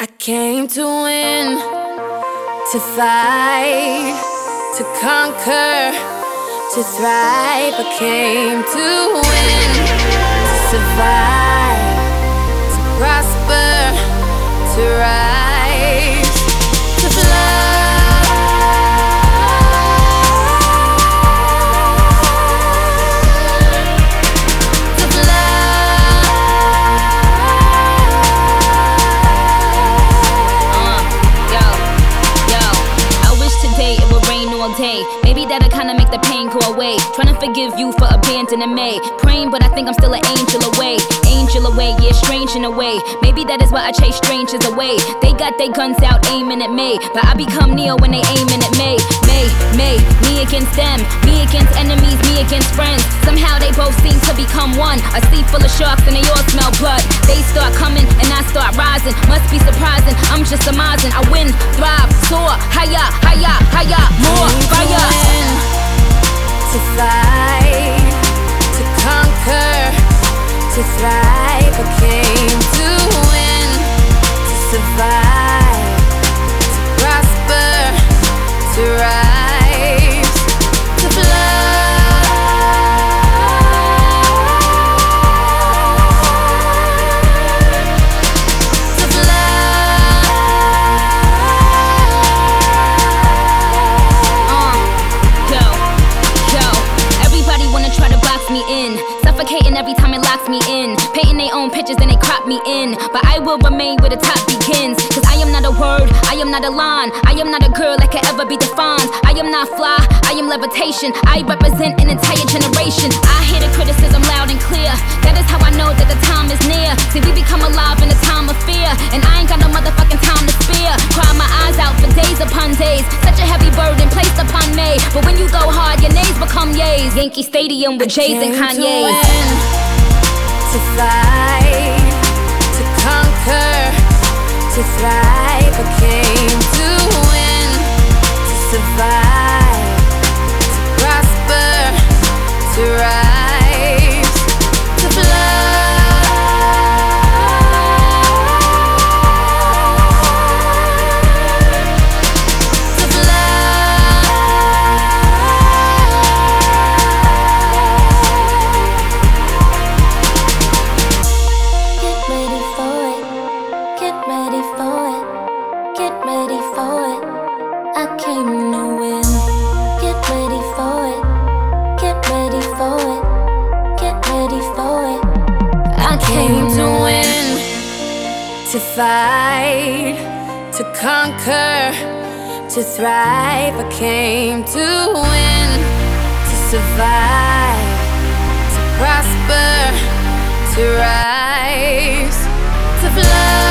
I came to win, to fight, to conquer, to thrive. I came to win, to survive, to prosper, to rise, to fly. Day. Maybe that'll kinda make the pain go away. Trying to forgive you for abandoning me. Praying, but I think I'm still an angel away. Angel away, yeah, strange in a way. Maybe that is why I chase strangers away. They got their guns out aiming at me, but I become Neo when they aiming at me. Me against them, me against enemies, me against friends. Somehow they both seem to become one. A sea full of sharks and they all smell blood. They start coming and I start rising. Must be surprising, I'm just surmising. I win, thrive, soar, higher, higher, higher, more fire. To fight, to conquer, to thrive. I came to win, to survive, to prosper, to rise, to fly. Suffocating every time it locks me in. Painting their own pictures and they crop me in. But I will remain where the top begins. Cause I am not a word, I am not a line. I am not a girl that can ever be defined. I am not fly, I am levitation. I represent an entire generation. I hear the criticism loud and clear. That is how I know that the time is near. See, we become alive in a time of fear. And I ain't got no motherfucking time to spare. Cry my eyes out for days upon days. Such a heavy burden placed upon me. But when you go hard, your nays become yays. Yankee Stadium with Jays and Kanye's. To fight, to conquer, to thrive. I came to win, to survive, to prosper, to rise, to fly. To fight, to conquer, to thrive. I came to win, to survive, to prosper, to rise, to fly.